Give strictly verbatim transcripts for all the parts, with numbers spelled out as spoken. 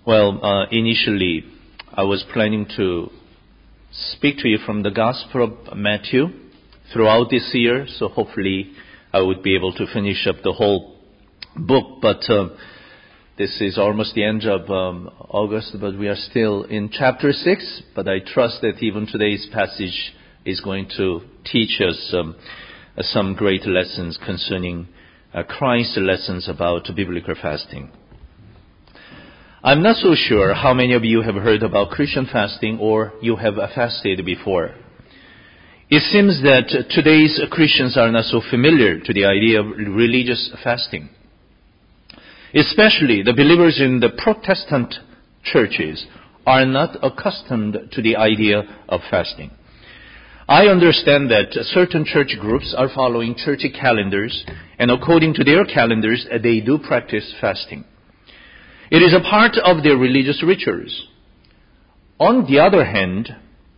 Well, uh, initially, I was planning to speak to you from the Gospel of Matthew throughout this year, so hopefully I would be able to finish up the whole book. But uh, this is almost the end of um, August, but we are still in chapter six. But I trust that even today's passage is going to teach us um, uh, some great lessons concerning uh, Christ's lessons about biblical fasting. I'm not so sure how many of you have heard about Christian fasting or you have fasted before. It seems that today's Christians are not so familiar to the idea of religious fasting. Especially the believers in the Protestant churches are not accustomed to the idea of fasting. I understand that certain church groups are following church calendars, and according to their calendars, they do practice fasting. It is a part of their religious rituals. On the other hand,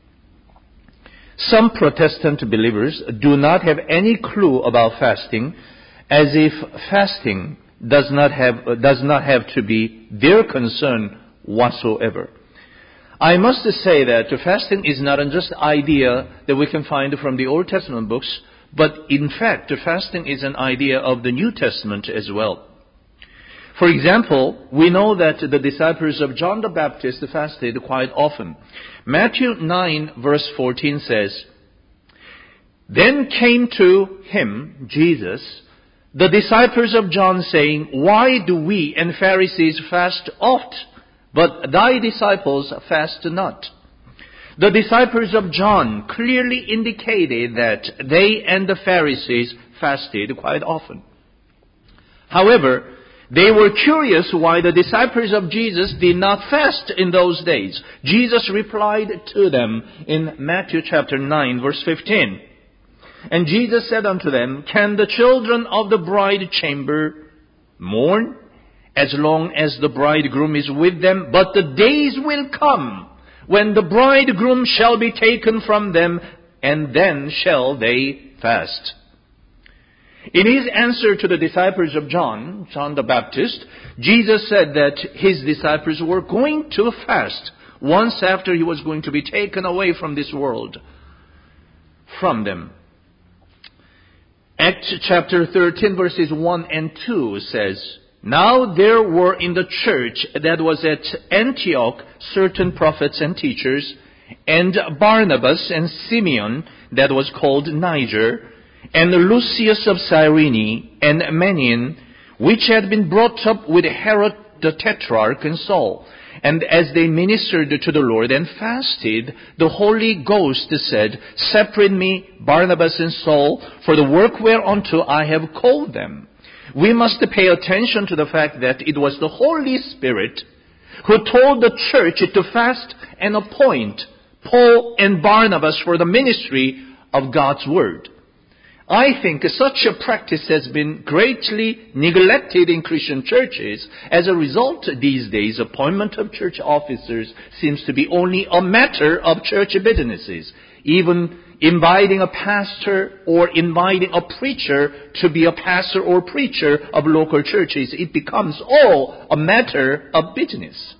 some Protestant believers do not have any clue about fasting, as if fasting does not have, does not have to be their concern whatsoever. I must say that fasting is not just an idea that we can find from the Old Testament books, but in fact, fasting is an idea of the New Testament as well. For example, we know that the disciples of John the Baptist fasted quite often. Matthew nine verse fourteen says, "Then came to him," Jesus, "the disciples of John saying, 'Why do we and Pharisees fast oft, but thy disciples fast not?'" The disciples of John clearly indicated that they and the Pharisees fasted quite often. However, they were curious why the disciples of Jesus did not fast in those days. Jesus replied to them in Matthew chapter nine verse fifteen. "And Jesus said unto them, Can the children of the bride chamber mourn as long as the bridegroom is with them? But the days will come when the bridegroom shall be taken from them, and then shall they fast." In his answer to the disciples of John, John the Baptist, Jesus said that his disciples were going to fast once after he was going to be taken away from this world, from them. Acts chapter thirteen verses one and two says, "Now there were in the church that was at Antioch certain prophets and teachers, and Barnabas and Simeon that was called Niger, and Lucius of Cyrene, and Manaen, which had been brought up with Herod the Tetrarch and Saul. And as they ministered to the Lord and fasted, the Holy Ghost said, Separate me, Barnabas and Saul, for the work whereunto I have called them." We must pay attention to the fact that it was the Holy Spirit who told the church to fast and appoint Paul and Barnabas for the ministry of God's Word. I think such a practice has been greatly neglected in Christian churches. As a result, these days, appointment of church officers seems to be only a matter of church businesses. Even inviting a pastor or inviting a preacher to be a pastor or preacher of local churches, it becomes all a matter of business.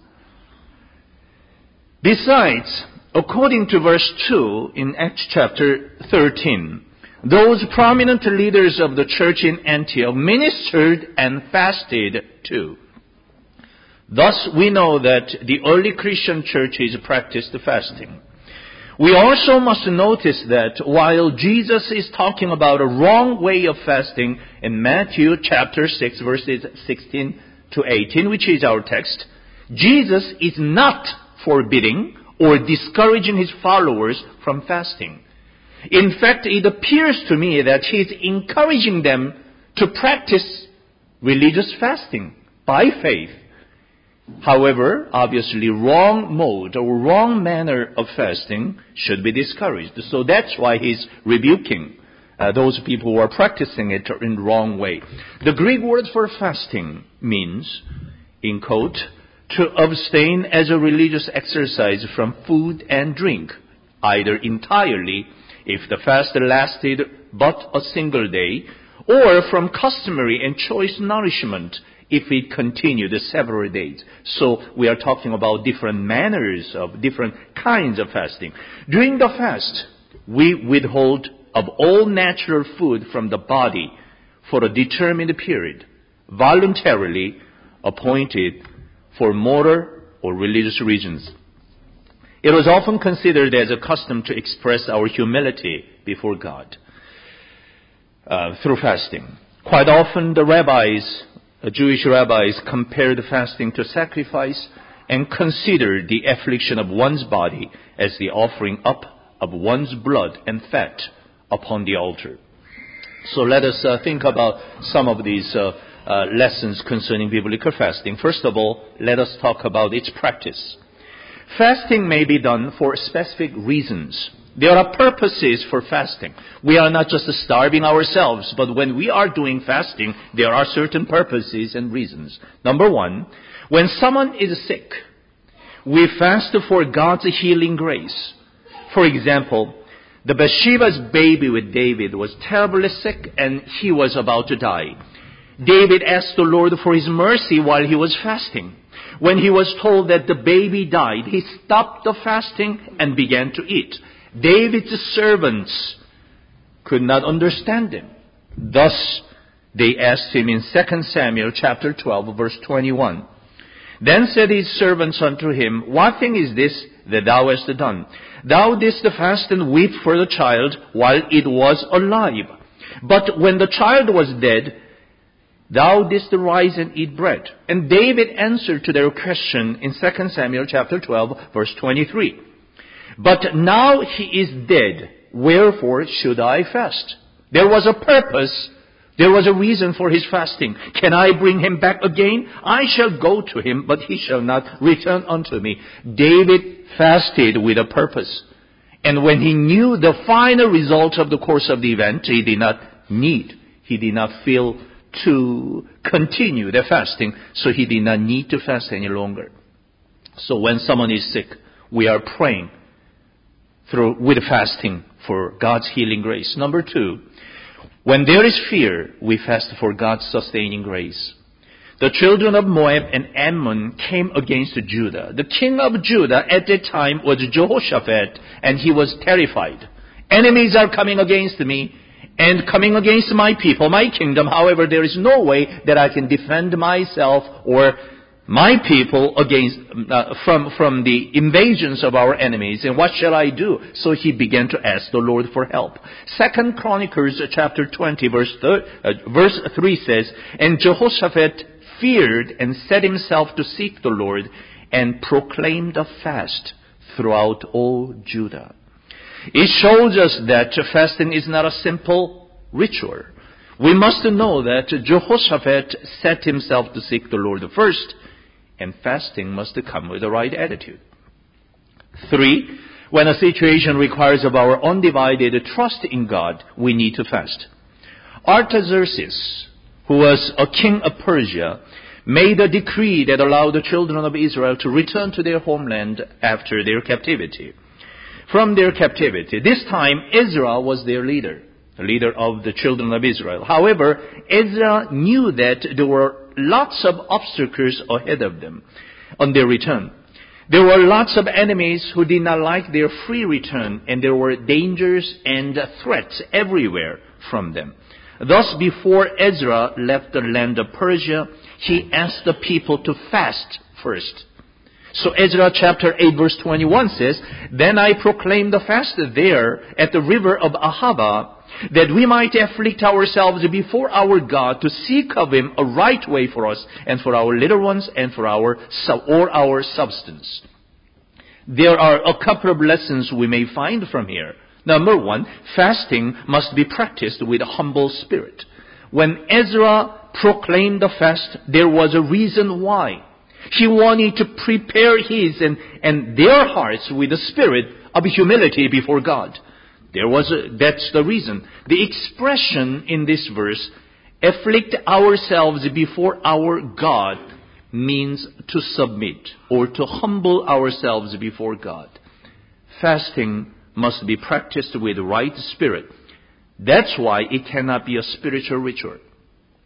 Besides, according to verse two in Acts chapter thirteen, those prominent leaders of the church in Antioch ministered and fasted too. Thus, we know that the early Christian churches practiced fasting. We also must notice that while Jesus is talking about a wrong way of fasting in Matthew chapter six, verses sixteen to eighteen, which is our text, Jesus is not forbidding or discouraging his followers from fasting. In fact, it appears to me that he is encouraging them to practice religious fasting by faith. However, obviously, wrong mode or wrong manner of fasting should be discouraged. So that's why he's rebuking uh, those people who are practicing it in the wrong way. The Greek word for fasting means, in quote, to abstain as a religious exercise from food and drink, either entirely, if the fast lasted but a single day, or from customary and choice nourishment, if it continued several days. So we are talking about different manners of different kinds of fasting. During the fast, we withhold of all natural food from the body for a determined period, voluntarily appointed for moral or religious reasons. It was often considered as a custom to express our humility before God uh, through fasting. Quite often the rabbis, the Jewish rabbis, compared fasting to sacrifice and considered the affliction of one's body as the offering up of one's blood and fat upon the altar. So let us uh, think about some of these uh, uh, lessons concerning biblical fasting. First of all, let us talk about its practice. Fasting may be done for specific reasons. There are purposes for fasting. We are not just starving ourselves, but when we are doing fasting, there are certain purposes and reasons. Number one, when someone is sick, we fast for God's healing grace. For example, the Bathsheba's baby with David was terribly sick and he was about to die. David asked the Lord for his mercy while he was fasting. When he was told that the baby died, he stopped the fasting and began to eat. David's servants could not understand him. Thus, they asked him in Second Samuel chapter twelve, verse twenty-one. Then said his servants unto him, What thing is this that thou hast done? Thou didst fast and weep for the child while it was alive. But when the child was dead, thou didst rise and eat bread. And David answered to their question in Second Samuel chapter twelve, verse twenty-three. But now he is dead, wherefore should I fast? There was a purpose. There was a reason for his fasting. Can I bring him back again? I shall go to him, but he shall not return unto me. David fasted with a purpose. And when he knew the final result of the course of the event, he did not need, he did not feel to continue the fasting, so he did not need to fast any longer. So when someone is sick, we are praying through with fasting for God's healing grace. Number two, when there is fear, we fast for God's sustaining grace. The children of Moab and Ammon came against Judah. The king of Judah at that time was Jehoshaphat, and he was terrified. Enemies are coming against me and coming against my people, my kingdom. However, there is no way that I can defend myself or my people against uh, from from the invasions of our enemies. And what shall I do? So he began to ask the Lord for help. Second Chronicles chapter twenty, verse thir- uh, verse three says, And Jehoshaphat feared and set himself to seek the Lord and proclaimed a fast throughout all Judah. It shows us that fasting is not a simple ritual. We must know that Jehoshaphat set himself to seek the Lord first, and fasting must come with the right attitude. Three, when a situation requires of our undivided trust in God, we need to fast. Artaxerxes, who was a king of Persia, made a decree that allowed the children of Israel to return to their homeland after their captivity. From their captivity, this time Ezra was their leader, the leader of the children of Israel. However, Ezra knew that there were lots of obstacles ahead of them on their return. There were lots of enemies who did not like their free return, and there were dangers and threats everywhere from them. Thus, before Ezra left the land of Persia, he asked the people to fast first. So Ezra chapter eight verse twenty-one says, Then I proclaimed the fast there at the river of Ahava, that we might afflict ourselves before our God to seek of him a right way for us and for our little ones and for our or our substance. There are a couple of lessons we may find from here. Number one, fasting must be practiced with a humble spirit. When Ezra proclaimed the fast, there was a reason why. He wanted to prepare his and, and their hearts with a spirit of humility before God. There was a, that's the reason. The expression in this verse, afflict ourselves before our God, means to submit or to humble ourselves before God. Fasting must be practiced with the right spirit. That's why it cannot be a spiritual ritual.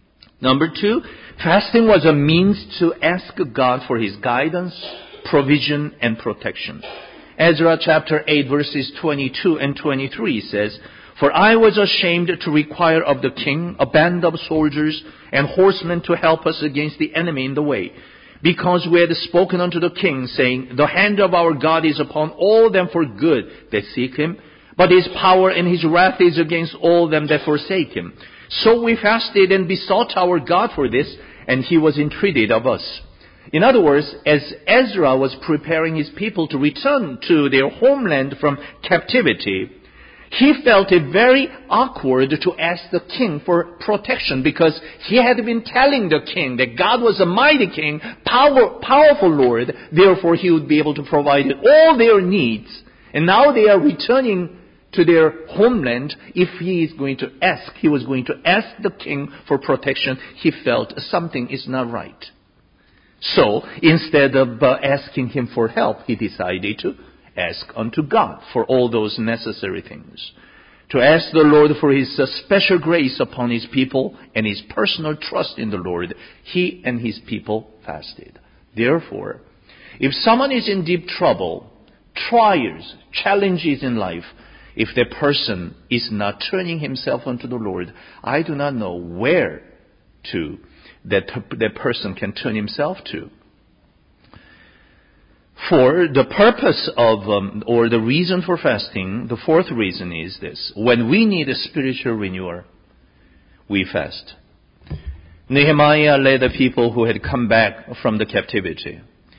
Number two, fasting was a means to ask God for His guidance, provision, and protection. Ezra chapter eight verses twenty-two and twenty-three says, "For I was ashamed to require of the king a band of soldiers and horsemen to help us against the enemy in the way, because we had spoken unto the king, saying, The hand of our God is upon all them for good that seek Him, but His power and His wrath is against all them that forsake Him. So we fasted and besought our God for this, and He was entreated of us." In other words, as Ezra was preparing his people to return to their homeland from captivity, he felt it very awkward to ask the king for protection, because he had been telling the king that God was a mighty king, power, powerful Lord, therefore He would be able to provide all their needs. And now they are returning to their homeland. If he is going to ask, he was going to ask the king for protection, he felt something is not right. So, instead of uh, asking him for help, he decided to ask unto God for all those necessary things. To ask the Lord for His uh, special grace upon His people and his personal trust in the Lord, he and his people fasted. Therefore, if someone is in deep trouble, trials, challenges in life, if that person is not turning himself unto the Lord, I do not know where to that that person can turn himself to. For the purpose of, um, or the reason for fasting, the fourth reason is this: when we need a spiritual renewal, we fast. Nehemiah led the people who had come back from the captivity.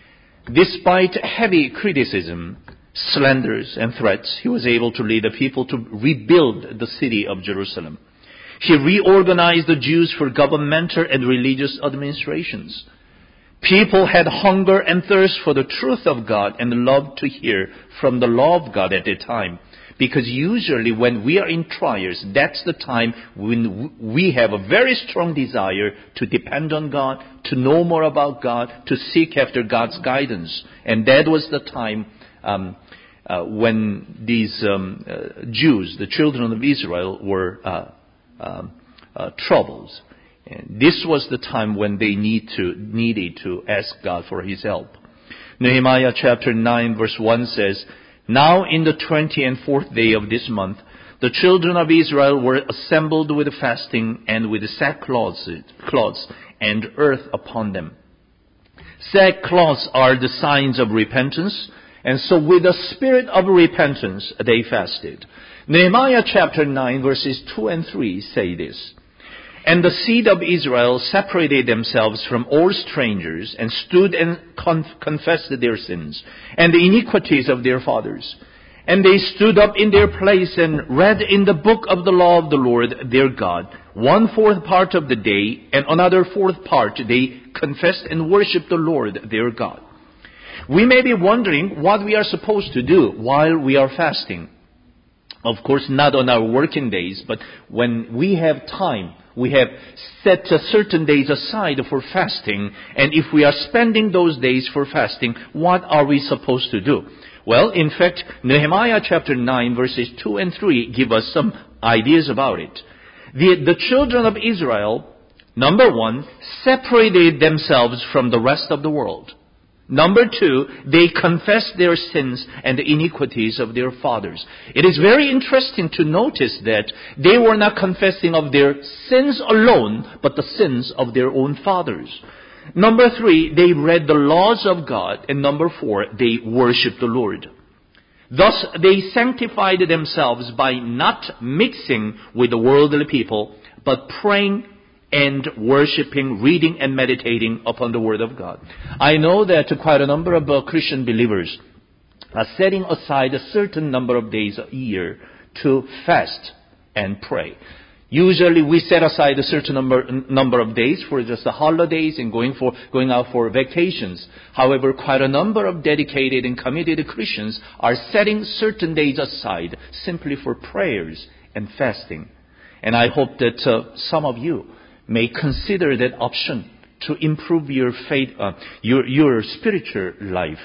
Despite heavy criticism, slanders, and threats, he was able to lead the people to rebuild the city of Jerusalem. He reorganized the Jews for governmental and religious administrations. People had hunger and thirst for the truth of God and loved to hear from the law of God at that time. Because usually when we are in trials, that's the time when we have a very strong desire to depend on God, to know more about God, to seek after God's guidance. And that was the time um, uh, when these um, uh, Jews, the children of Israel, were uh, uh, uh, troubles. And this was the time when they need to, needed to ask God for His help. Nehemiah chapter nine verse one says, "Now in the twentieth and fourth day of this month, the children of Israel were assembled with fasting and with sackcloths cloths and earth upon them." Sackcloths are the signs of repentance, and so with a spirit of repentance they fasted. Nehemiah chapter nine verses two and three say this: "And the seed of Israel separated themselves from all strangers, and stood and conf- confessed their sins, and the iniquities of their fathers. And they stood up in their place and read in the book of the law of the Lord their God, one fourth part of the day, and another fourth part they confessed and worshipped the Lord their God." We may be wondering what we are supposed to do while we are fasting. Of course, not on our working days, but when we have time, we have set certain days aside for fasting. And if we are spending those days for fasting, what are we supposed to do? Well, in fact, Nehemiah chapter nine verses two and three give us some ideas about it. The, the children of Israel, number one, separated themselves from the rest of the world. Number two, they confessed their sins and the iniquities of their fathers. It is very interesting to notice that they were not confessing of their sins alone, but the sins of their own fathers. Number three, they read the laws of God. And number four, they worshiped the Lord. Thus, they sanctified themselves by not mixing with the worldly people, but praying and worshiping, reading and meditating upon the Word of God. I know that quite a number of uh, Christian believers are setting aside a certain number of days a year to fast and pray. Usually we set aside a certain number, number of days for just the holidays and going for going out for vacations. However, quite a number of dedicated and committed Christians are setting certain days aside simply for prayers and fasting. And I hope that uh, some of you may consider that option to improve your faith, uh, your your spiritual life,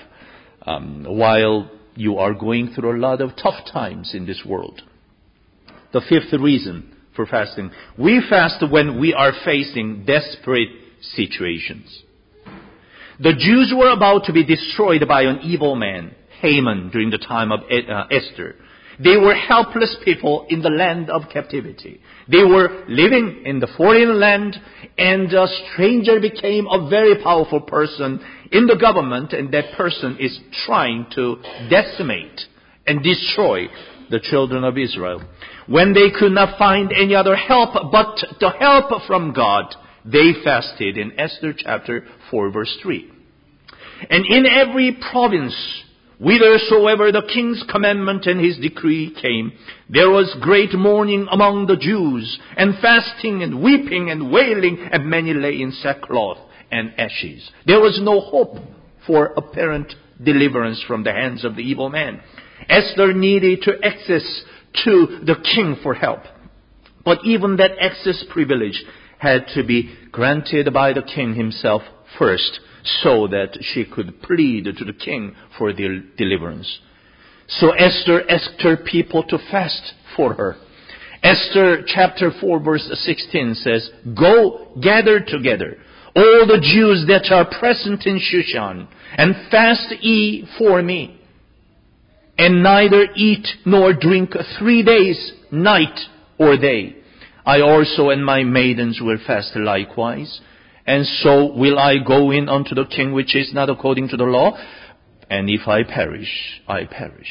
um, while you are going through a lot of tough times in this world. The fifth reason for fasting. We fast when we are facing desperate situations. The Jews were about to be destroyed by an evil man, Haman, during the time of Esther. They were helpless people in the land of captivity. They were living in the foreign land, and a stranger became a very powerful person in the government, and that person is trying to decimate and destroy the children of Israel. When they could not find any other help but the help from God, they fasted in Esther chapter four verse three. And in every province, whithersoever the king's commandment and his decree came, there was great mourning among the Jews, and fasting and weeping and wailing, and many lay in sackcloth and ashes. There was no hope for apparent deliverance from the hands of the evil man. Esther needed to access to the king for help. But even that access privilege had to be granted by the king himself first, so that she could plead to the king for their deliverance. So Esther asked her people to fast for her. Esther chapter four verse sixteen says, "Go, gather together all the Jews that are present in Shushan, and fast ye for me, and neither eat nor drink three days, night or day. I also and my maidens will fast likewise. And so will I go in unto the king, which is not according to the law. And if I perish, I perish."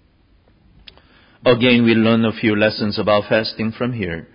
Again, we learn a few lessons about fasting from here.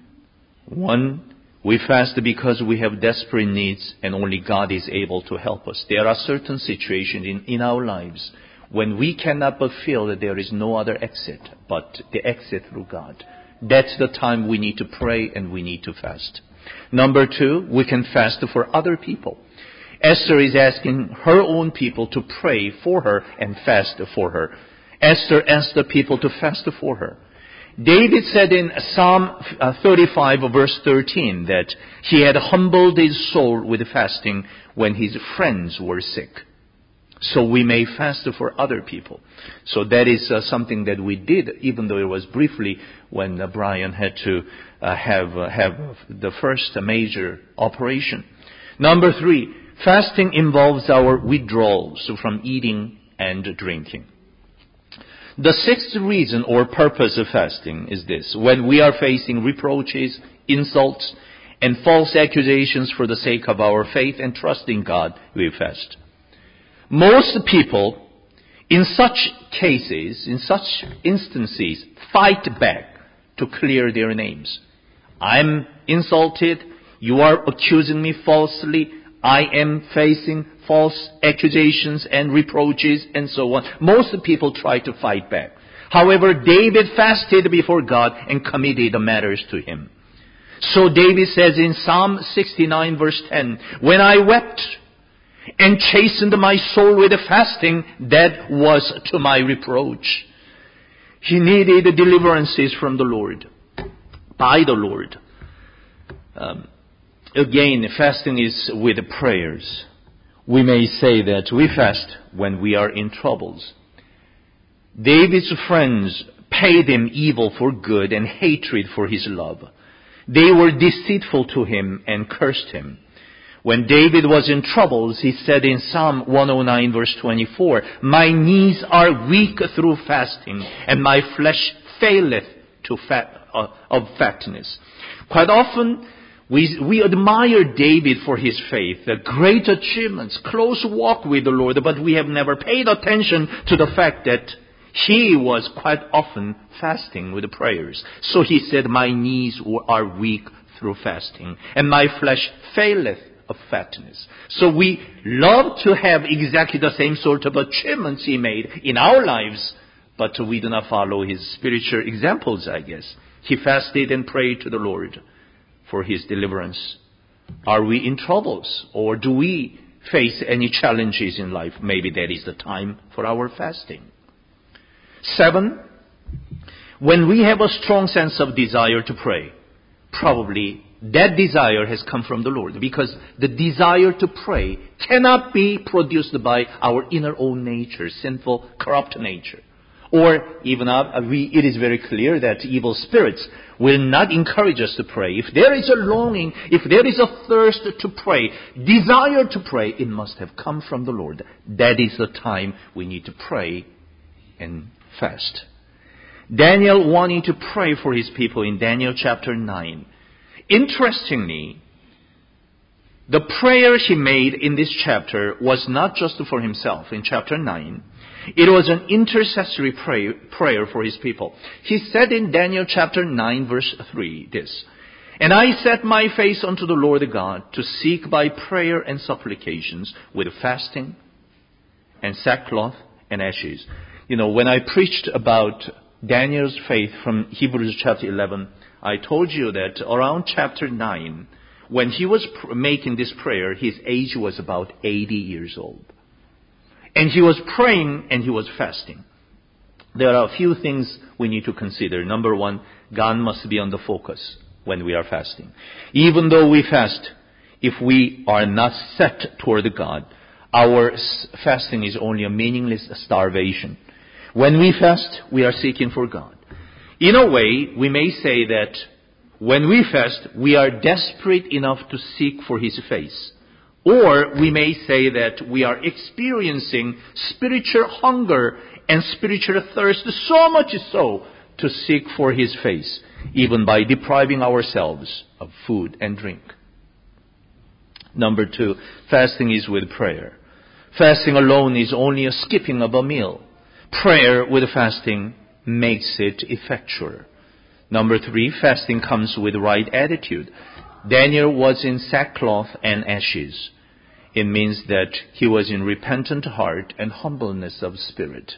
One, we fast because we have desperate needs and only God is able to help us. There are certain situations in, in our lives when we cannot but feel that there is no other exit but the exit through God. That's the time we need to pray and we need to fast. Number two, we can fast for other people. Esther is asking her own people to pray for her and fast for her. Esther asked the people to fast for her. David said in Psalm thirty-five verse thirteen that he had humbled his soul with fasting when his friends were sick. So we may fast for other people. So that is uh, something that we did, even though it was briefly when uh, Brian had to uh, have uh, have the first major operation. Number three, fasting involves our withdrawals from eating and drinking. The sixth reason or purpose of fasting is this: when we are facing reproaches, insults, and false accusations for the sake of our faith and trust in God, we fast. Most people, in such cases, in such instances, fight back to clear their names. I'm insulted. You are accusing me falsely. I am facing false accusations and reproaches and so on. Most people try to fight back. However, David fasted before God and committed the matters to Him. So David says in Psalm sixty-nine verse ten, "When I wept and chastened my soul with fasting, that was to my reproach." He needed deliverances from the Lord, by the Lord. Um, again, fasting is with prayers. We may say that we fast when we are in troubles. David's friends paid him evil for good and hatred for his love. They were deceitful to him and cursed him. When David was in troubles, he said in Psalm one oh nine verse twenty-four, "My knees are weak through fasting, and my flesh faileth to fat, uh, of fatness." Quite often, we, we admire David for his faith, the great achievements, close walk with the Lord, but we have never paid attention to the fact that he was quite often fasting with prayers. So he said, "My knees are weak through fasting, and my flesh faileth of fatness." So we love to have exactly the same sort of achievements he made in our lives, but we do not follow his spiritual examples, I guess. He fasted and prayed to the Lord for his deliverance. Are we in troubles, or do we face any challenges in life? Maybe that is the time for our fasting. Seven, when we have a strong sense of desire to pray, probably that desire has come from the Lord, because the desire to pray cannot be produced by our inner own nature, sinful, corrupt nature. Or even uh, we, it is very clear that evil spirits will not encourage us to pray. If there is a longing, if there is a thirst to pray, desire to pray, it must have come from the Lord. That is the time we need to pray and fast. Daniel wanting to pray for his people in Daniel chapter nine. Interestingly, the prayer he made in this chapter was not just for himself in chapter nine. It was an intercessory pray, prayer for his people. He said in Daniel chapter nine verse three this, "And I set my face unto the Lord God to seek by prayer and supplications with fasting and sackcloth and ashes." You know, when I preached about Daniel's faith from Hebrews chapter eleven, I told you that around chapter nine, when he was pr- making this prayer, his age was about eighty years old. And he was praying and he was fasting. There are a few things we need to consider. Number one, God must be on the focus when we are fasting. Even though we fast, if we are not set toward God, our fasting is only a meaningless starvation. When we fast, we are seeking for God. In a way, we may say that when we fast, we are desperate enough to seek for His face. Or we may say that we are experiencing spiritual hunger and spiritual thirst, so much so to seek for His face, even by depriving ourselves of food and drink. Number two, fasting is with prayer. Fasting alone is only a skipping of a meal. Prayer with fasting makes it effectual. Number three, fasting comes with right attitude. Daniel was in sackcloth and ashes. It means that he was in repentant heart and humbleness of spirit.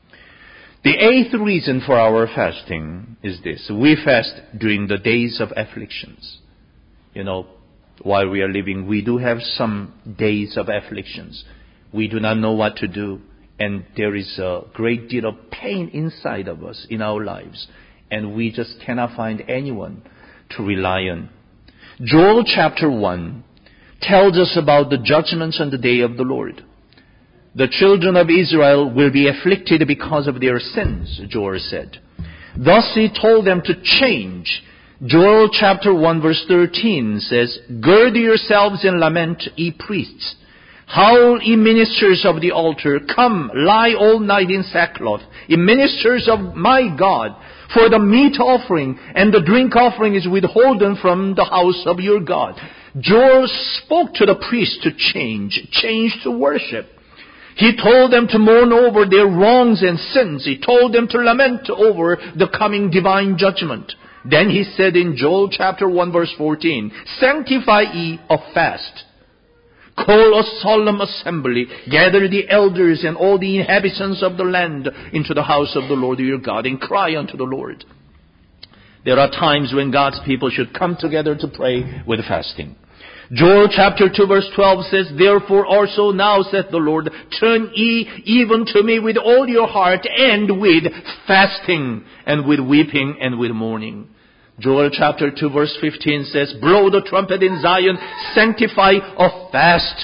The eighth reason for our fasting is this. We fast during the days of afflictions. You know, while we are living, we do have some days of afflictions. We do not know what to do, and there is a great deal of pain inside of us in our lives, and we just cannot find anyone to rely on. Joel chapter one tells us about the judgments on the day of the Lord. The children of Israel will be afflicted because of their sins, Joel said. Thus he told them to change. Joel chapter one verse thirteen says, "Gird yourselves and lament, ye priests. Howl, ye ministers of the altar. Come, lie all night in sackcloth, ye ministers of my God. For the meat offering and the drink offering is withholden from the house of your God." Joel spoke to the priests to change, change to worship. He told them to mourn over their wrongs and sins. He told them to lament over the coming divine judgment. Then he said in Joel chapter one verse fourteen, "Sanctify ye a fast. Call a solemn assembly. Gather the elders and all the inhabitants of the land into the house of the Lord your God, and cry unto the Lord." There are times when God's people should come together to pray with fasting. Joel chapter two verse twelve says, "Therefore also now saith the Lord, turn ye even to me with all your heart, and with fasting, and with weeping, and with mourning." Joel chapter two verse fifteen says, "Blow the trumpet in Zion, sanctify a fast.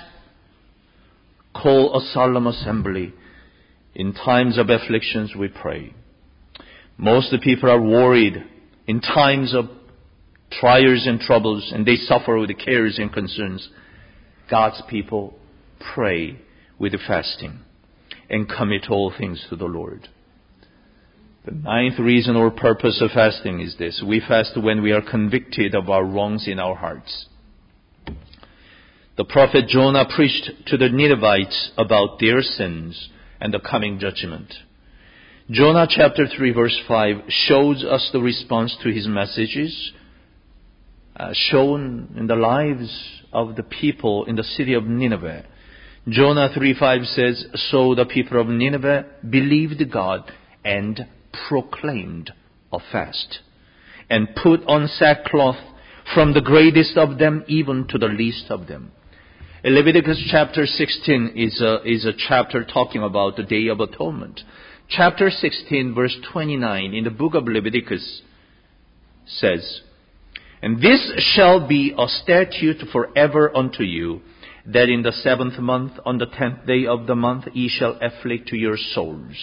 Call a solemn assembly." In times of afflictions we pray. Most of the people are worried in times of trials and troubles, and they suffer with cares and concerns. God's people pray with fasting and commit all things to the Lord. The ninth reason or purpose of fasting is this. We fast when we are convicted of our wrongs in our hearts. The prophet Jonah preached to the Ninevites about their sins and the coming judgment. Jonah chapter three verse five shows us the response to his messages uh, shown in the lives of the people in the city of Nineveh. Jonah three five says, "So the people of Nineveh believed God and proclaimed a fast, and put on sackcloth, from the greatest of them even to the least of them." Leviticus chapter sixteen is a, is a chapter talking about the Day of Atonement. Chapter sixteen verse twenty-nine in the book of Leviticus says, "And this shall be a statute forever unto you, that in the seventh month, on the tenth day of the month, ye shall afflict your souls.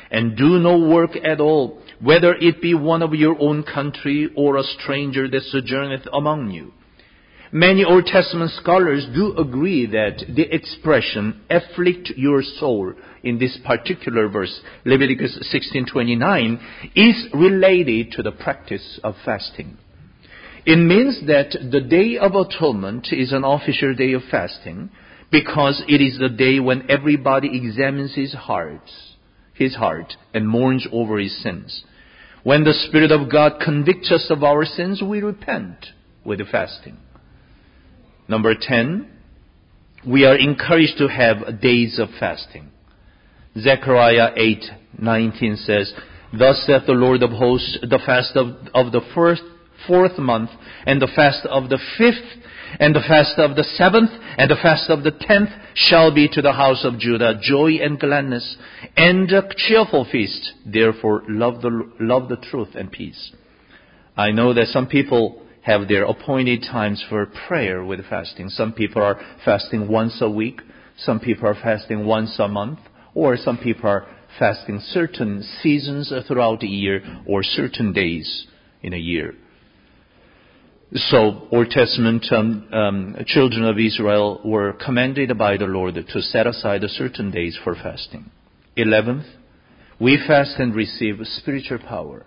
and do no work at all, whether it be one of your own country or a stranger that sojourneth among you. Many Old Testament scholars do agree that the expression afflict your soul in this particular verse, Leviticus sixteen twenty-nine, is related to the practice of fasting. It means that the Day of Atonement is an official day of fasting because it is the day when everybody examines his heart, his heart and mourns over his sins. When the Spirit of God convicts us of our sins, we repent with fasting. Number ten, we are encouraged to have days of fasting. Zechariah eight nineteen says, "Thus saith the Lord of hosts, the fast of, of the first, fourth month, and the fast of the fifth, and the fast of the seventh, and the fast of the tenth shall be to the house of Judah joy and gladness, and a cheerful feast. Therefore love the, love the truth and peace." I know that some people have their appointed times for prayer with fasting. Some people are fasting once a week. Some people are fasting once a month. Or some people are fasting certain seasons throughout the year or certain days in a year. So, Old Testament um, um, children of Israel were commanded by the Lord to set aside certain days for fasting. Eleventh, we fast and receive spiritual power.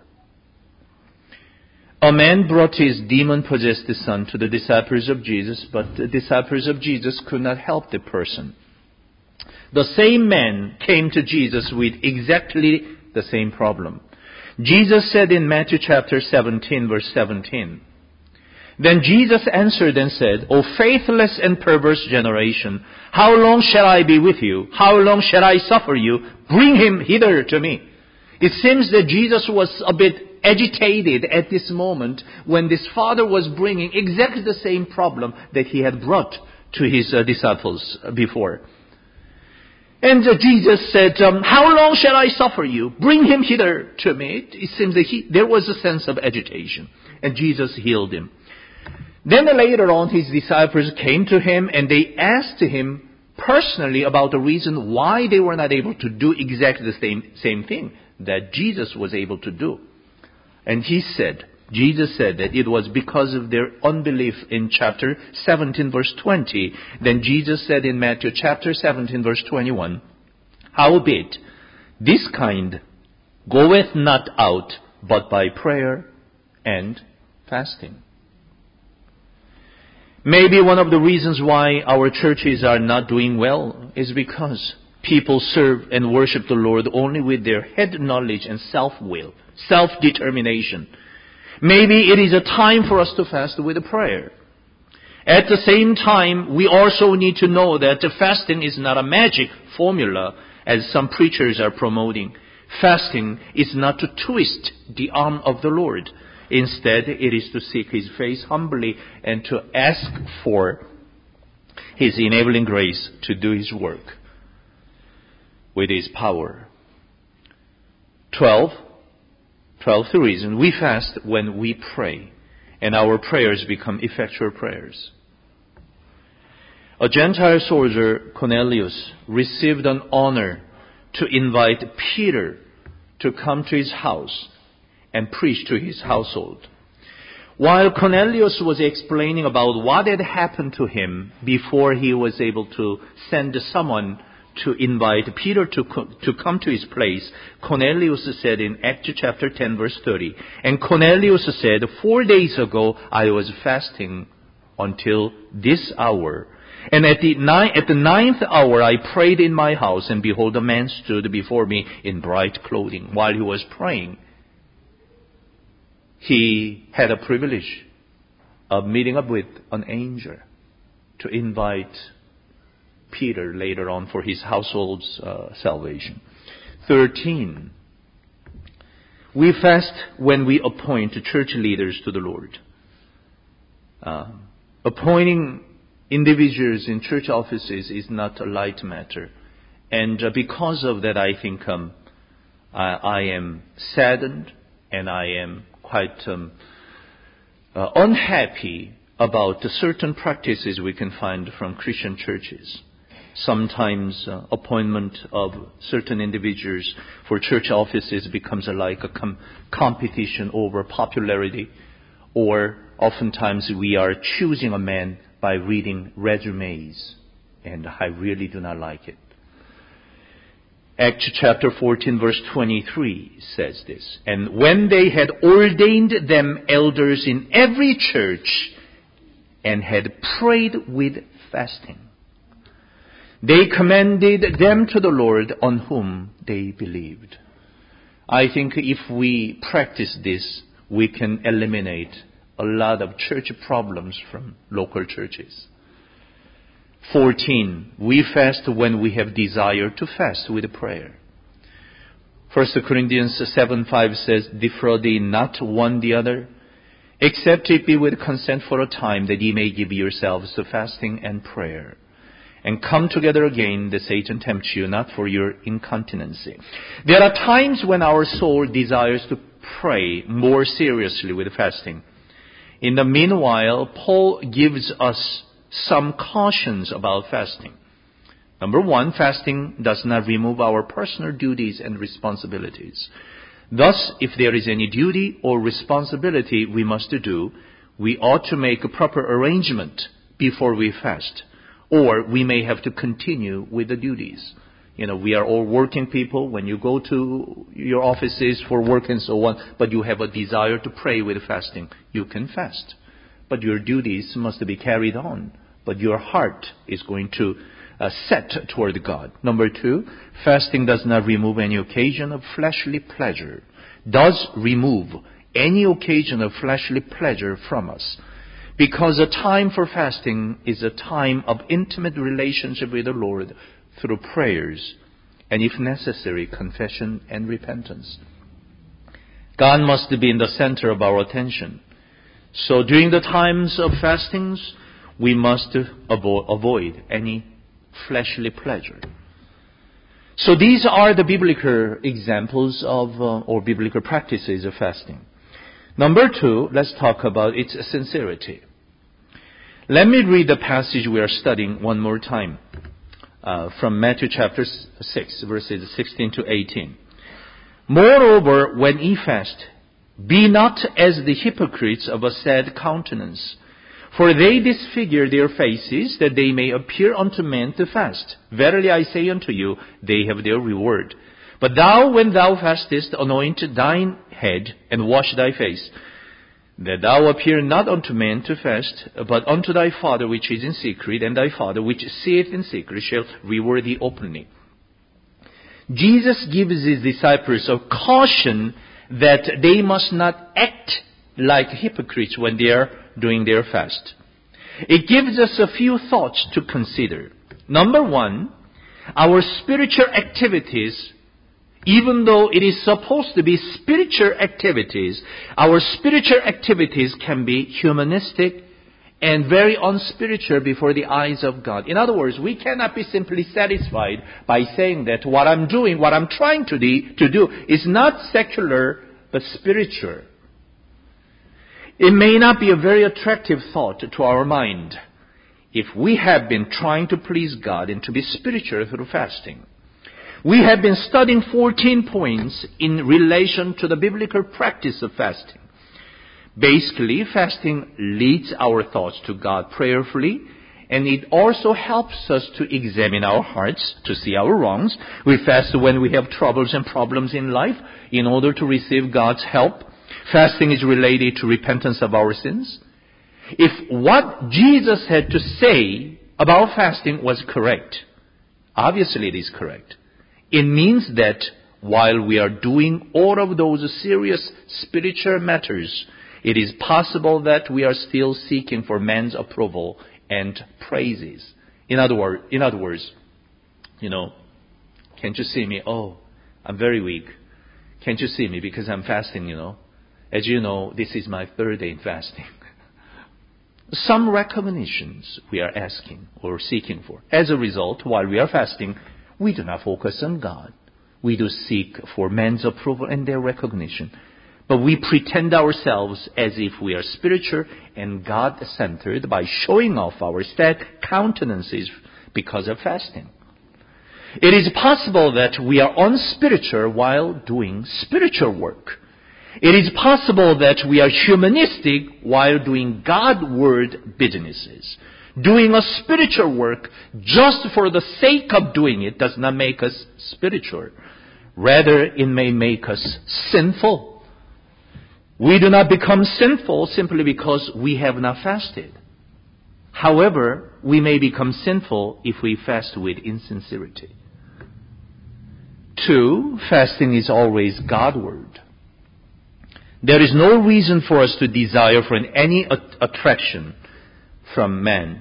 A man brought his demon-possessed son to the disciples of Jesus, but the disciples of Jesus could not help the person. The same man came to Jesus with exactly the same problem. Jesus said in Matthew chapter seventeen, verse seventeen, "Then Jesus answered and said, O faithless and perverse generation, how long shall I be with you? How long shall I suffer you? Bring him hither to me." It seems that Jesus was a bit agitated at this moment when this father was bringing exactly the same problem that he had brought to his uh, disciples before. And uh, Jesus said, um, "How long shall I suffer you? Bring him hither to me." It seems that he, there was a sense of agitation, and Jesus healed him. Then later on, his disciples came to him and they asked him personally about the reason why they were not able to do exactly the same, same thing that Jesus was able to do. And he said, Jesus said that it was because of their unbelief in chapter seventeen, verse twenty. Then Jesus said in Matthew chapter seventeen, verse twenty-one, "Howbeit, this kind goeth not out but by prayer and fasting." Maybe one of the reasons why our churches are not doing well is because people serve and worship the Lord only with their head knowledge and self-will, self-determination. Maybe it is a time for us to fast with a prayer. At the same time, we also need to know that the fasting is not a magic formula as some preachers are promoting. Fasting is not to twist the arm of the Lord. Instead, it is to seek His face humbly and to ask for His enabling grace to do His work with His power. Twelve. Twelfth reason, we fast when we pray, and our prayers become effectual prayers. A Gentile soldier, Cornelius, received an honor to invite Peter to come to his house and preach to his household. While Cornelius was explaining about what had happened to him before he was able to send someone to invite Peter to, to come to his place, Cornelius said in Acts chapter ten, verse thirty, "And Cornelius said, Four days ago I was fasting until this hour. And at the, ni- at the ninth hour I prayed in my house, and behold, a man stood before me in bright clothing." While he was praying, he had a privilege of meeting up with an angel to invite Peter later on for his household's uh, salvation. Thirteen, we fast when we appoint church leaders to the Lord. Uh, appointing individuals in church offices is not a light matter. And uh, because of that, I think um, I, I am saddened and I am quite um, uh, unhappy about the certain practices we can find from Christian churches. Sometimes uh, appointment of certain individuals for church offices becomes a, like a com- competition over popularity, or oftentimes we are choosing a man by reading resumes, and I really do not like it. Acts chapter fourteen verse twenty-three says this, "And when they had ordained them elders in every church and had prayed with fasting, they commended them to the Lord on whom they believed." I think if we practice this, we can eliminate a lot of church problems from local churches. fourteen. We fast when we have desire to fast with prayer. First Corinthians seven five says, "Defraud ye not one the other, except it be with consent for a time, that ye may give yourselves to fasting and prayer, and come together again, that Satan tempts you not for your incontinency." There are times when our soul desires to pray more seriously with fasting. In the meanwhile, Paul gives us some cautions about fasting. Number one, fasting does not remove our personal duties and responsibilities. Thus, if there is any duty or responsibility we must do, we ought to make a proper arrangement before we fast, or we may have to continue with the duties. You know, we are all working people. When you go to your offices for work and so on, but you have a desire to pray with fasting, you can fast. But your duties must be carried on. But your heart is going to uh, set toward God. Number two, fasting does not remove any occasion of fleshly pleasure. Does remove any occasion of fleshly pleasure from us. Because a time for fasting is a time of intimate relationship with the Lord through prayers and, if necessary, confession and repentance. God must be in the center of our attention. So during the times of fastings, we must avo- avoid any fleshly pleasure. So these are the biblical examples of, uh, or biblical practices of fasting. Number two, let's talk about its sincerity. Let me read the passage we are studying one more time. Uh, from Matthew chapter six, verses sixteen to eighteen. "Moreover, when ye fast, be not as the hypocrites of a sad countenance, for they disfigure their faces, that they may appear unto men to fast. Verily I say unto you, they have their reward. But thou, when thou fastest, anoint thine head, and wash thy face, that thou appear not unto men to fast, but unto thy Father which is in secret, and thy Father which seeth in secret shall reward thee openly." Jesus gives his disciples a caution that they must not act like hypocrites when they are doing their fast. It gives us a few thoughts to consider. Number one, our spiritual activities, even though it is supposed to be spiritual activities, our spiritual activities can be humanistic and very unspiritual before the eyes of God. In other words, we cannot be simply satisfied by saying that what I'm doing, what I'm trying to do, to do is not secular but spiritual. It may not be a very attractive thought to our mind if we have been trying to please God and to be spiritual through fasting. We have been studying fourteen points in relation to the biblical practice of fasting. Basically, fasting leads our thoughts to God prayerfully, and it also helps us to examine our hearts to see our wrongs. We fast when we have troubles and problems in life in order to receive God's help. Fasting is related to repentance of our sins. If what Jesus had to say about fasting was correct, obviously it is correct. It means that while we are doing all of those serious spiritual matters, it is possible that we are still seeking for man's approval and praises. In other words, in other words, you know, can't you see me? Oh, I'm very weak. Can't you see me because I'm fasting, you know? As you know, this is my third day in fasting. Some recognitions we are asking or seeking for. As a result, while we are fasting, we do not focus on God. We do seek for man's approval and their recognition. But we pretend ourselves as if we are spiritual and God-centered by showing off our sad countenances because of fasting. It is possible that we are unspiritual while doing spiritual work. It is possible that we are humanistic while doing God-word businesses. Doing a spiritual work just for the sake of doing it does not make us spiritual. Rather, it may make us sinful. We do not become sinful simply because we have not fasted. However, we may become sinful if we fast with insincerity. Two, fasting is always God-word. There is no reason for us to desire for any attraction from man.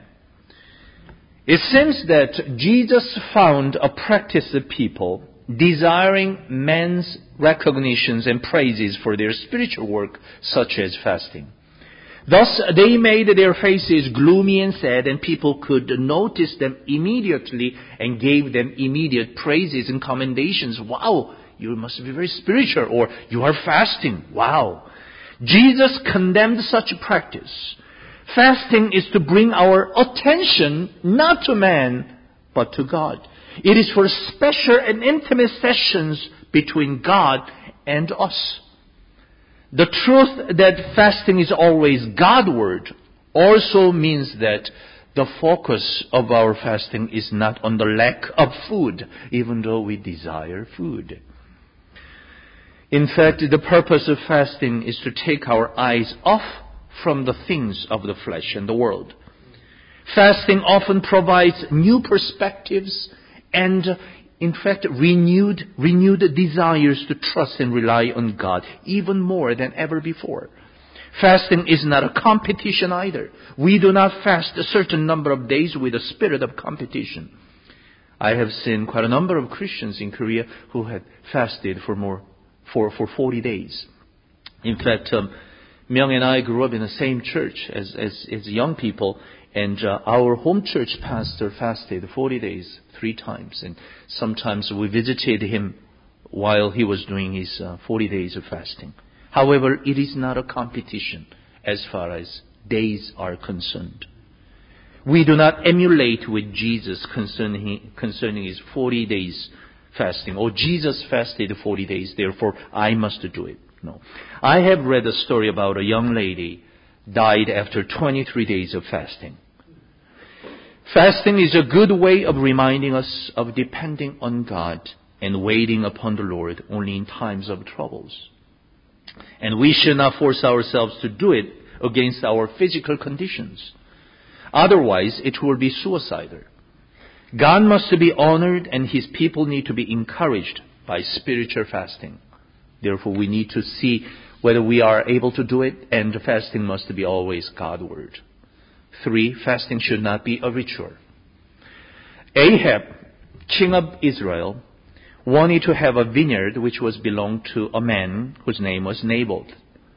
It seems that Jesus found a practice of people desiring man's recognitions and praises for their spiritual work, such as fasting. Thus, they made their faces gloomy and sad, and people could notice them immediately and gave them immediate praises and commendations. Wow, you must be very spiritual, or you are fasting. Wow. Jesus condemned such practice. Fasting is to bring our attention not to man, but to God. It is for special and intimate sessions between God and us. The truth that fasting is always God-word also means that the focus of our fasting is not on the lack of food, even though we desire food. In fact, the purpose of fasting is to take our eyes off from the things of the flesh and the world. Fasting often provides new perspectives and, in fact, renewed, renewed desires to trust and rely on God even more than ever before. Fasting is not a competition either. We do not fast a certain number of days with a spirit of competition. I have seen quite a number of Christians in Korea who had fasted for more for, for forty days. In fact, um, Myung and I grew up in the same church as, as, as young people, and uh, our home church pastor fasted forty days, three times. And sometimes we visited him while he was doing his uh, forty days of fasting. However, it is not a competition as far as days are concerned. We do not emulate with Jesus concerning, concerning his forty days fasting. Or Jesus fasted forty days, therefore I must do it. No. I have read a story about a young lady died after twenty-three days of fasting. Fasting is a good way of reminding us of depending on God and waiting upon the Lord only in times of troubles. And we should not force ourselves to do it against our physical conditions. Otherwise, it will be suicidal. God must be honored, and His people need to be encouraged by spiritual fasting. Therefore, we need to see whether we are able to do it, and fasting must be always God-word. Three, fasting should not be a ritual. Ahab, king of Israel, wanted to have a vineyard which was belonged to a man whose name was Naboth.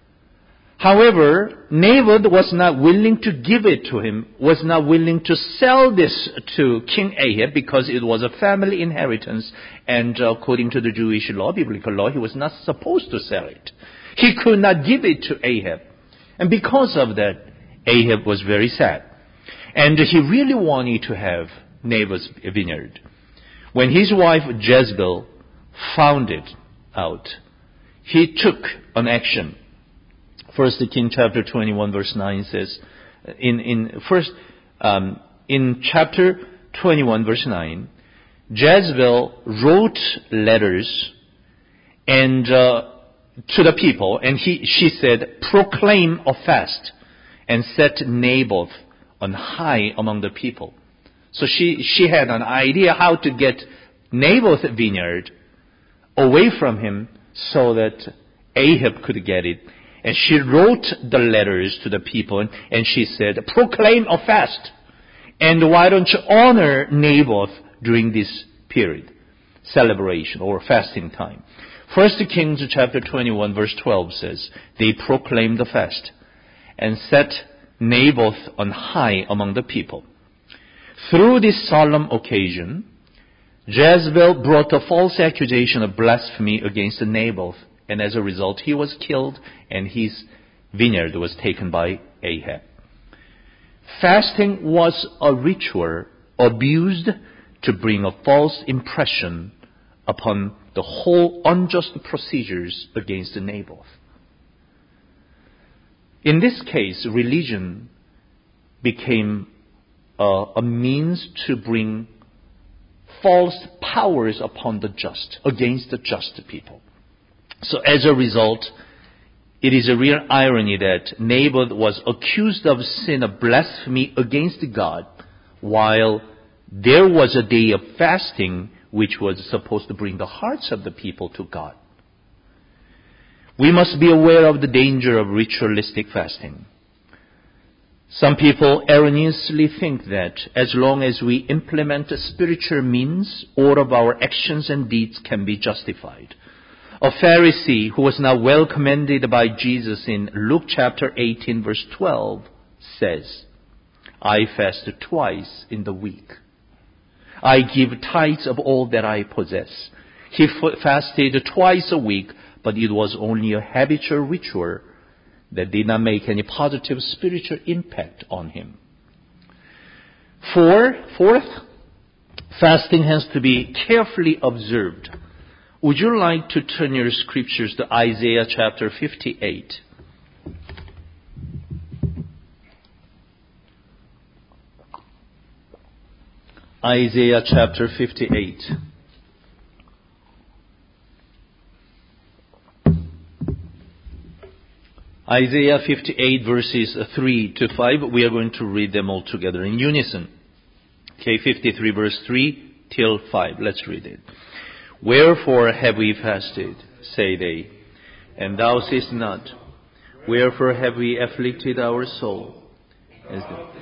However, Naboth was not willing to give it to him, was not willing to sell this to King Ahab because it was a family inheritance, and according to the Jewish law, biblical law, he was not supposed to sell it. He could not give it to Ahab. And because of that, Ahab was very sad. And he really wanted to have Naboth's vineyard. When his wife Jezebel found it out, he took an action. First Kings chapter twenty-one verse nine says, in, in first, um, in chapter twenty-one verse nine, Jezebel wrote letters and, uh, to the people, and he, she said, proclaim a fast and set Naboth on high among the people. So she, she had an idea how to get Naboth's vineyard away from him so that Ahab could get it. And she wrote the letters to the people, and, and she said, proclaim a fast. And why don't you honor Naboth during this period, celebration or fasting time? First Kings chapter twenty-one verse twelve says, they proclaimed the fast and set Naboth on high among the people. Through this solemn occasion, Jezebel brought a false accusation of blasphemy against Naboth, and as a result, he was killed and his vineyard was taken by Ahab. Fasting was a ritual abused to bring a false impression upon the whole unjust procedures against Naboth. In this case, religion became a, a means to bring false powers upon the just, against the just people. So as a result, it is a real irony that Naboth was accused of sin of blasphemy against God, while there was a day of fasting which was supposed to bring the hearts of the people to God. We must be aware of the danger of ritualistic fasting. Some people erroneously think that as long as we implement spiritual means, all of our actions and deeds can be justified. A Pharisee who was now well commended by Jesus in Luke chapter eighteen verse twelve says, I fast twice in the week. I give tithes of all that I possess. He fasted twice a week, but it was only a habitual ritual that did not make any positive spiritual impact on him. Four, fourth, fasting has to be carefully observed. Would you like to turn your scriptures to Isaiah chapter fifty-eight? Isaiah chapter fifty-eight. Isaiah fifty-eight verses three to five. We are going to read them all together in unison. Okay, fifty-three verse three till five. Let's read it. Wherefore have we fasted, say they, and thou seest not? Wherefore have we afflicted our soul? As the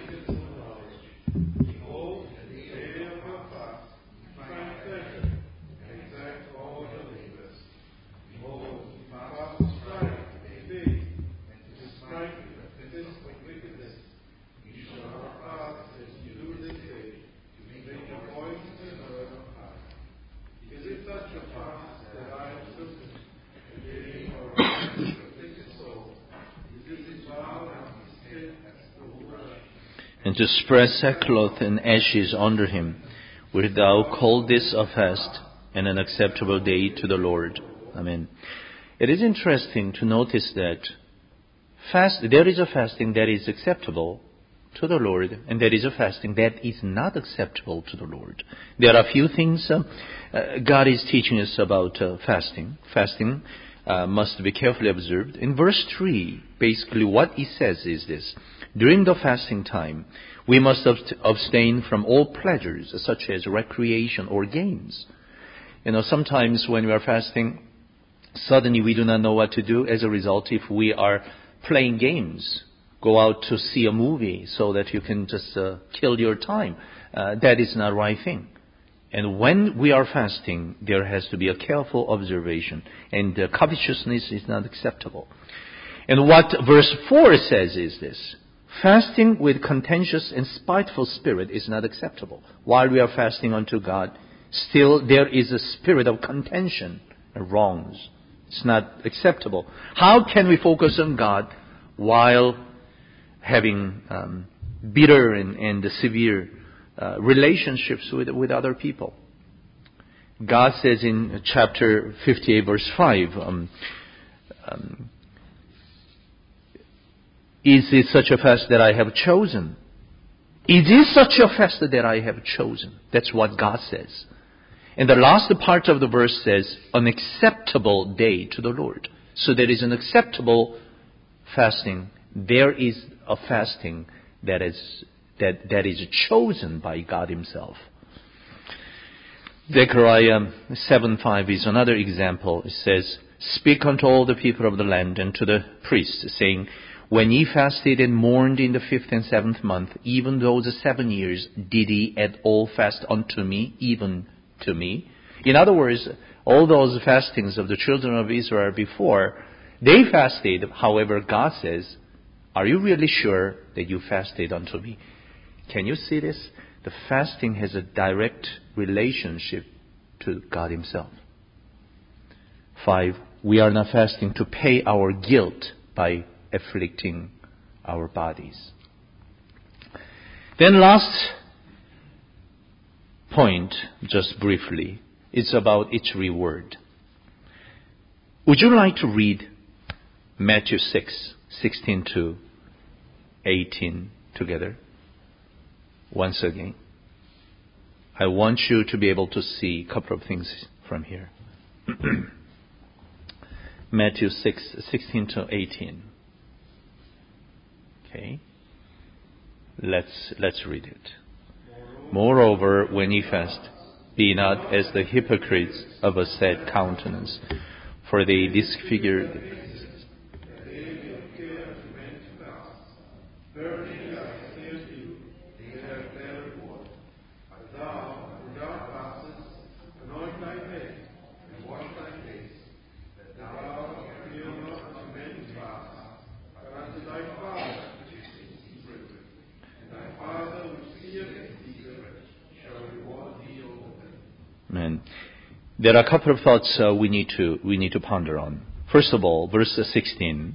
and to spread sackcloth and ashes under him, wilt thou call this a fast and an acceptable day to the Lord? Amen. It is interesting to notice that fast, there is a fasting that is acceptable to the Lord, and there is a fasting that is not acceptable to the Lord. There are a few things uh, uh, God is teaching us about uh, fasting. Fasting uh, must be carefully observed. In verse three, basically what he says is this. During the fasting time, we must abstain from all pleasures such as recreation or games. You know, sometimes when we are fasting, suddenly we do not know what to do. As a result, if we are playing games, go out to see a movie so that you can just uh, kill your time, uh, that is not the right thing. And when we are fasting, there has to be a careful observation, and uh, covetousness is not acceptable. And what verse four says is this. Fasting with contentious and spiteful spirit is not acceptable. While we are fasting unto God, still there is a spirit of contention and wrongs. It's not acceptable. How can we focus on God while having um, bitter and, and severe uh, relationships with, with other people? God says in chapter fifty-eight verse five, um, um, Is it such a fast that I have chosen? It is such a fast that I have chosen. That's what God says. And the last part of the verse says, an acceptable day to the Lord. So there is an acceptable fasting. There is a fasting that is, that, that is chosen by God Himself. Zechariah seven five is another example. It says, speak unto all the people of the land and to the priests, saying, when ye fasted and mourned in the fifth and seventh month, even those seven years, did ye at all fast unto me, even to me? In other words, all those fastings of the children of Israel before, they fasted. However, God says, are you really sure that you fasted unto me? Can you see this? The fasting has a direct relationship to God Himself. Five, we are not fasting to pay our guilt by afflicting our bodies. Then last, point, just briefly, is about its reward. Would you like to read Matthew six, sixteen to eighteen together? Once again. I want you to be able to see a couple of things from here. Matthew six, sixteen to eighteen. Okay. Let's, let's read it. Moreover, when ye fast, be not as the hypocrites of a sad countenance, for they disfigure the faces. Amen. There are a couple of thoughts uh, we need to we need to ponder on. First of all, verse sixteen,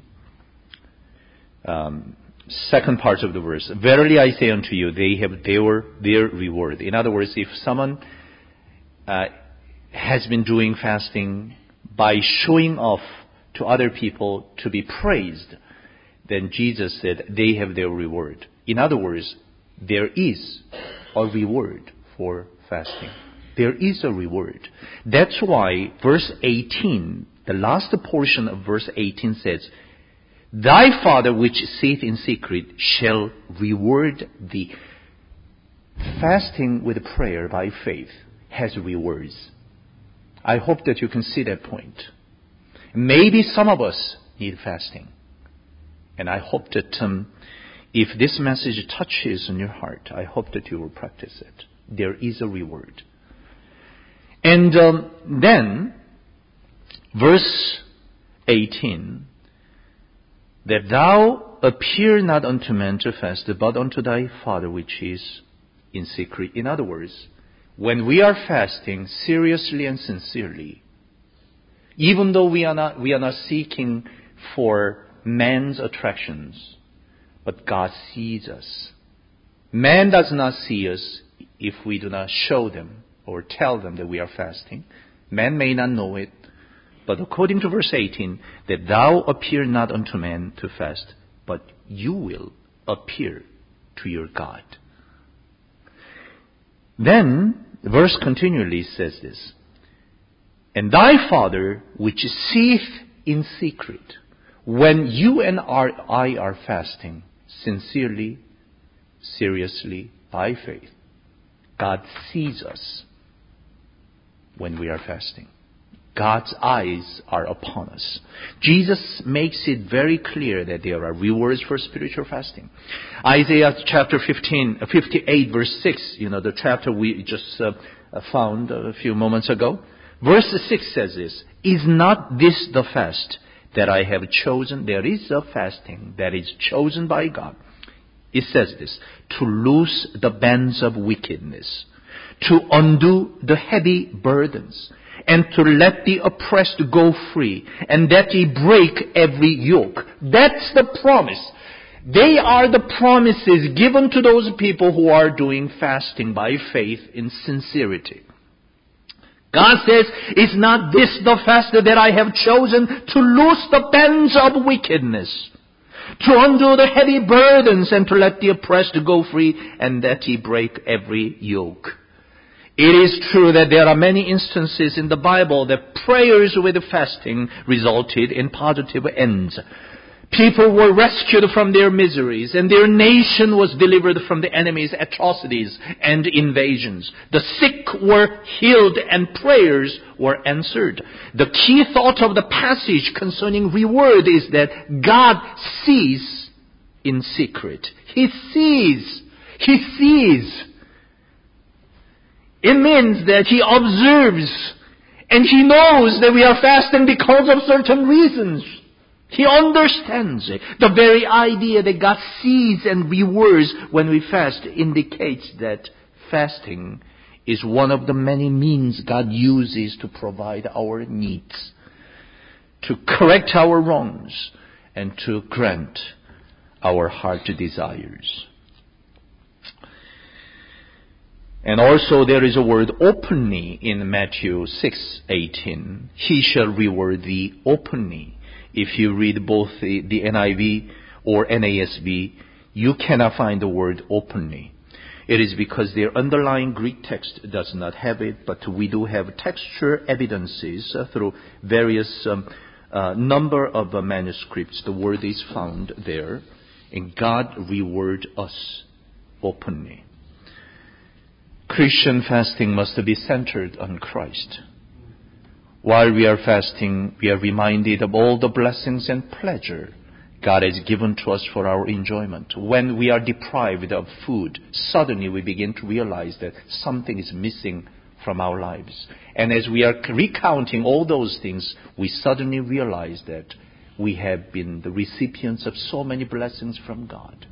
um, second part of the verse. Verily I say unto you, they have their their reward. In other words, if someone uh, has been doing fasting by showing off to other people to be praised, then Jesus said they have their reward. In other words, there is a reward for fasting. There is a reward. That's why verse eighteen, the last portion of verse eighteen says, Thy Father which seeth in secret shall reward thee. Fasting with prayer by faith has rewards. I hope that you can see that point. Maybe some of us need fasting. And I hope that um, if this message touches on your heart, I hope that you will practice it. There is a reward. And um, then, verse eighteen, that thou appear not unto men to fast, but unto thy Father which is in secret. In other words, when we are fasting seriously and sincerely, even though we are not we are not seeking for man's attractions, but God sees us. Man does not see us if we do not show them or tell them that we are fasting. Man may not know it, but according to verse eighteen, that thou appear not unto men to fast, but you will appear to your God. Then, verse continually says this, And thy Father which seeth in secret, when you and I are fasting, sincerely, seriously, by faith, God sees us when we are fasting. God's eyes are upon us. Jesus makes it very clear that there are rewards for spiritual fasting. Isaiah chapter fifteen, fifty-eight verse six, you know, the chapter we just uh, found a few moments ago. Verse six says this, Is not this the fast that I have chosen? There is a fasting that is chosen by God. It says this, to loose the bands of wickedness, to undo the heavy burdens, and to let the oppressed go free, and that he break every yoke. That's the promise. They are the promises given to those people who are doing fasting by faith in sincerity. God says, Is not this the fast that I have chosen to loose the bands of wickedness, to undo the heavy burdens, and to let the oppressed go free, and that he break every yoke? It is true that there are many instances in the Bible that prayers with fasting resulted in positive ends. People were rescued from their miseries, and their nation was delivered from the enemy's atrocities and invasions. The sick were healed, and prayers were answered. The key thought of the passage concerning reward is that God sees in secret. He sees. He sees. It means that He observes, and He knows that we are fasting because of certain reasons. He understands it. The very idea that God sees and rewards when we fast indicates that fasting is one of the many means God uses to provide our needs, to correct our wrongs, and to grant our heart desires. And also there is a word openly in Matthew six eighteen. He shall reward thee openly. If you read both the, the N I V or N A S B, you cannot find the word openly. It is because their underlying Greek text does not have it, but we do have texture evidences uh, through various um, uh, number of uh, manuscripts. The word is found there, and God reward us openly. Christian fasting must be centered on Christ. While we are fasting, we are reminded of all the blessings and pleasure God has given to us for our enjoyment. When we are deprived of food, suddenly we begin to realize that something is missing from our lives. And as we are recounting all those things, we suddenly realize that we have been the recipients of so many blessings from God.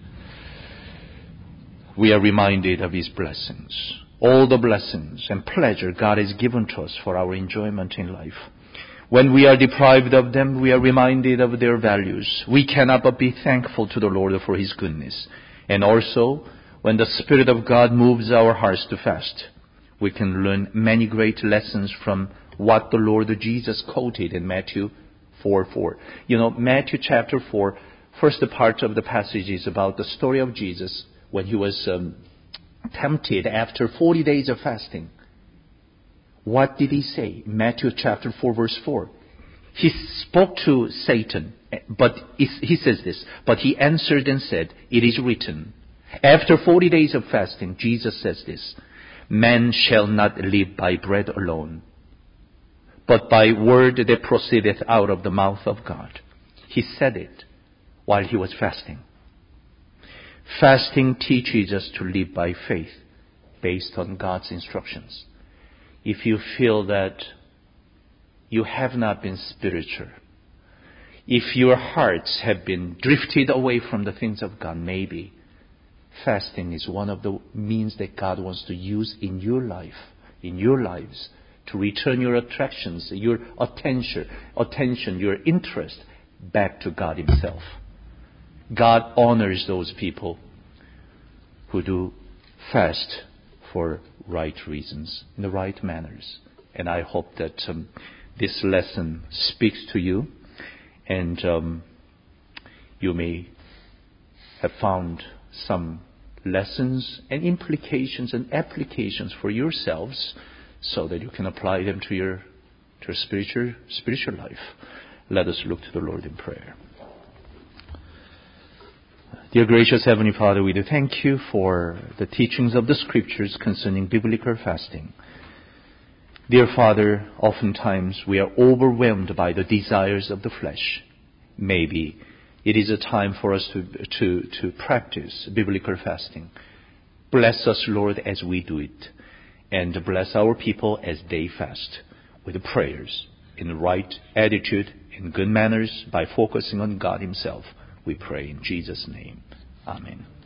We are reminded of His blessings, all the blessings and pleasure God has given to us for our enjoyment in life. When we are deprived of them, we are reminded of their values. We cannot but be thankful to the Lord for His goodness. And also, when the Spirit of God moves our hearts to fast, we can learn many great lessons from what the Lord Jesus quoted in Matthew four four. You know, Matthew chapter four, first part of the passage is about the story of Jesus when He was um, tempted after forty days of fasting. What did He say? Matthew chapter four verse four. He spoke to Satan, but He says this, but He answered and said, it is written. After forty days of fasting, Jesus says this, man shall not live by bread alone, but by word that proceedeth out of the mouth of God. He said it while He was fasting. Fasting teaches us to live by faith based on God's instructions. If you feel that you have not been spiritual, if your hearts have been drifted away from the things of God, maybe fasting is one of the means that God wants to use in your life, in your lives, to return your attractions, your attention, attention, your interest back to God Himself. God honors those people who do fast for right reasons, in the right manners. And I hope that um, this lesson speaks to you, and um, you may have found some lessons and implications and applications for yourselves so that you can apply them to your, to your spiritual, spiritual life. Let us look to the Lord in prayer. Dear gracious Heavenly Father, we do thank You for the teachings of the Scriptures concerning biblical fasting. Dear Father, oftentimes we are overwhelmed by the desires of the flesh. Maybe it is a time for us to, to, to practice biblical fasting. Bless us, Lord, as we do it. And bless our people as they fast with prayers, in the right attitude, in good manners, by focusing on God Himself. We pray in Jesus' name. Amen.